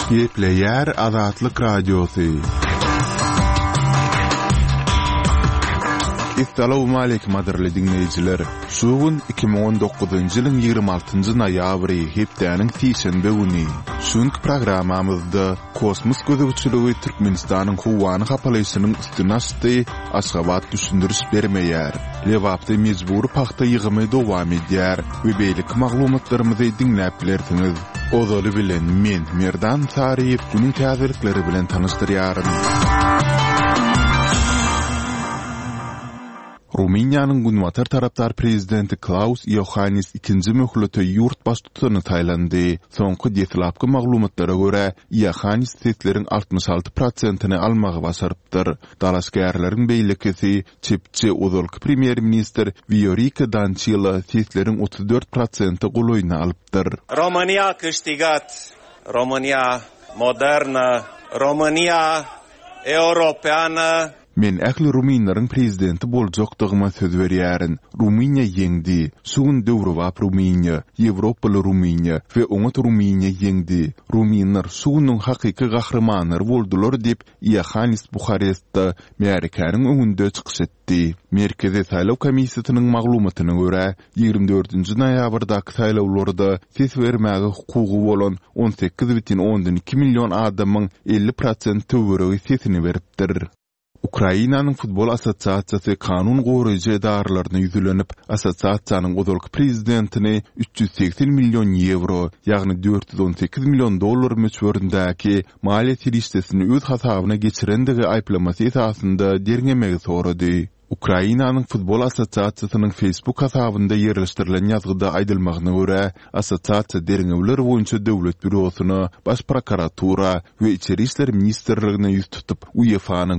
Gepleyer Azatlyk Radiosu. Assalamu alaykum maderli dinleyijiler. Şugun 2019-njy ýylyň 26-njy noýabry hepdeniň tiýşenbe güni. Şuňky programamyzda kosmos gözegçiligi Türkmenistanyň Howany hapalysynyň üstüne açdy, Aşgabat düşündürüş bermeýär. Lewapda mejburi paxta ýygymy dowam edýär we beýlik maglumatlarymyzy dinläp bilersiňiz. Ozaly bilen men Merdan Sariýew güniň täzelikleri bilen tanyşdyrýarym. Ruminiýanyň Gunwatar tarapdar prezidenti Klaus Iohannis ikinji möhülete ýurt baş tutany taýlandy. Soňky detlapky maglumatlara görä, Iohannis setleriň 66%-ni almagy başarypdyr. Dalaşgärleriň beýlekisi çepçi Ozolky premier minister Viorica Dancila setleriň 34%-i goloýna alypdyr. România a câștigat, România modernă, România europeană. Men ähli Ruminlaryň prezidenti boljakdygyma söz berýärin. Ruminiýa ýeňdi. Suň döwrewap Ruminiýa, Ýewropaly Ruminiýa we oňat Ruminiýa ýeňdi. Ruminlar suňyň hakyky gahramanlary boldular diýip Iohannis Buharestde Amerikanyň öňünde çykyş etdi. Merkezi saýlaw komissiýasynyň maglumatyna görä, 24-nji noýabrdaky saýlawlarda ses bermäge hukugy bolan 18,2 million adamyň 50% töweregi sesini beripdir. Ukrainanyň futbol assosiasiýasy kanun goraýjy edarlaryna ýüzlenip, assosiasiýanyň Ozolky prezidentini 380 million euro, ýagny 418 million dollar möçberindäki maliýe tirişdesini öz hasabyna geçirendigi aýplamasy esasynda derňemegi sorady. Ukrainanyň futbol assosiasiýasynyň Facebook hasabynda ýerleşdirilen ýazgyda aýdylmagyna görä, assosiasiýa derňewler boýunça döwlet bürosyna, baş prokuratura we içeri işler ministrligine ýüz tutup, UEFA-nyň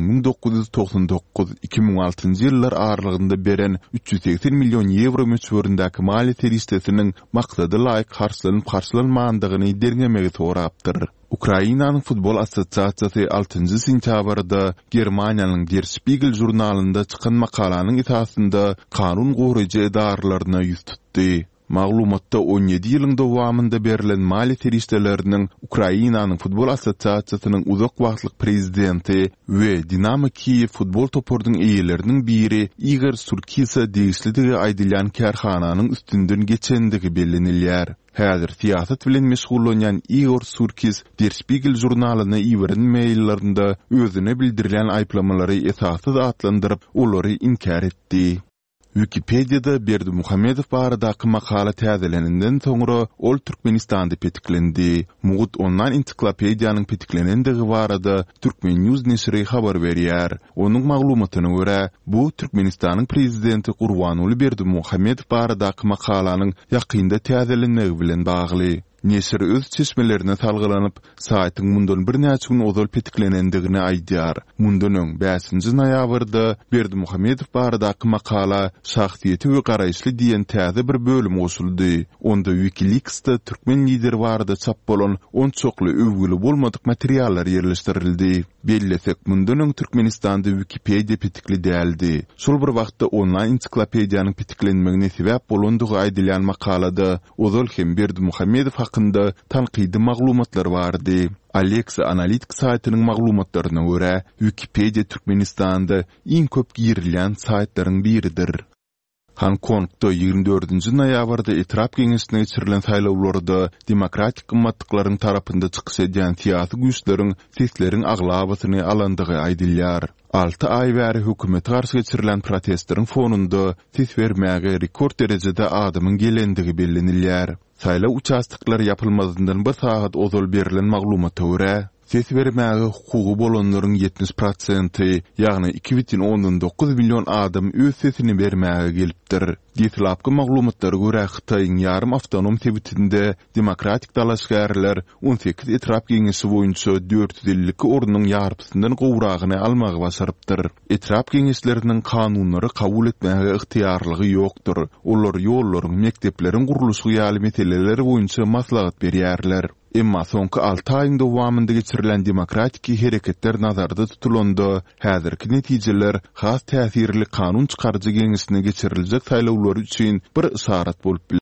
1999-2006-njy ýyllar aralygynda beren 380 million euro möçberindäki maliýe tirişdesiniň maksady laýyk karşılanmagandygyny derňemegi sorapdyr. Ukrainanyň futbol assosiasiýasy 6-njy sentýabrda Germaniýanyň Der Spiegel jurnalynda çykan makalanyň esasynda kanun goraýjy edarlaryna ýüz tutdy. Maglumatda 17 ýylyň dowamynda berilen maliýe tirişdeleriniň Ukrainanyň futbol assosiasiýasynyň uzak wagtlyk prezidenti we Dinamo Kiýew futbol topordyň eýeleriniň biri Igor Surkisa deýişligi aýdylýan kärhananyň üstünden geçendigi bellenilýär. Häzir siýasat bilen meşgullanýan Igor Surkis Der Spiegel jurnalyna iwren maillerinde özüne bildirilen aýplamalary esassız atlandyryp, olary inkar etdi. Wikipediýada Berdimuhammedow baradaky makala täzeleninden soňra ol Türkmenistanda petiklendi. Mugut ondan ensiklopediýanyň petiklenendigi barada Türkmen News neşri habar berýär. Onuň maglumatyna görä, bu Türkmenistanyň prezidenti Gurbanuly Berdimuhammedow baradaky makalanyň ýakynda täzelenmegi bilen bagly. Neşir öz çeşmelerine salgylanyp, saýtyň mundan bir näçe gün ozal petiklenendigini aýdýar. Mundan öň 5-nji noýabrda Berdimuhammedow baradaky makala şahsiýeti we garaýşly diýen täze bir bölüm goşuldy. Onda Wikileaks'ta türkmen lideri barada çap bolan 10 çokly övgüli bolmadyk materiallar ýerleşdirildi. Bellesek mundan öň Türkmenistanda Wikipedia petikli däldi. Şol bir wagtda online ensiklopediýanyň petiklenmegine sebäp bolandygy aýdylýan makalada ozal hem Berdimuhammedow hakynda tanqidi maglumatlar bardy. Alexa Analytics saýtynyň maglumatlaryna görä, Wikipedia Türkmenistanda iň köp girilýän saýtlaryň biridir. Hong Kongda 24-nji noýabrda etrap geňeşine geçirilen saýlawlarda demokratik ymmatlyklaryň tarapynda çykyş edýän siýasy güýçleriň sesleriň aglabasyny alandygy aýdylýar. 6 ay bäri hökümete garşy geçirilen protestlaryň fonunda ses bermäge rekord derejede adamyň gelendigi bellenilýär. Saýlaw uçastyklary ýapylmazyndan bir saat ozal berilen maglumata görä, ses bermäge hukugy bolanlaryň 70%, ýagny 2,9 million adam öz sesini bermäge gelipdir. Detlapky maglumatlary görä Hytaýyň ýarym awtonom sebitinde demokratik dalaşgärler 18 etrap geňeşi boýunça 452 ornuň ýarpysyndan gowragyny almagy başarypdyr. Etrap geňeşleriniň kanunlary kabul etmäge ygtyýarlygy ýokdur. Olar ýollaryň, mektepleriň gurulşy ýaly meseleleri boýunça maslahat berýärler. Emma soňky 6 aýyň dowamynda geçirilen demokratik hereketler nazarda tutulanda, häzirki netijeler has täsirli kanun çykarjy geňeşine geçiriljek saýlawlar üçin bir işaret bolup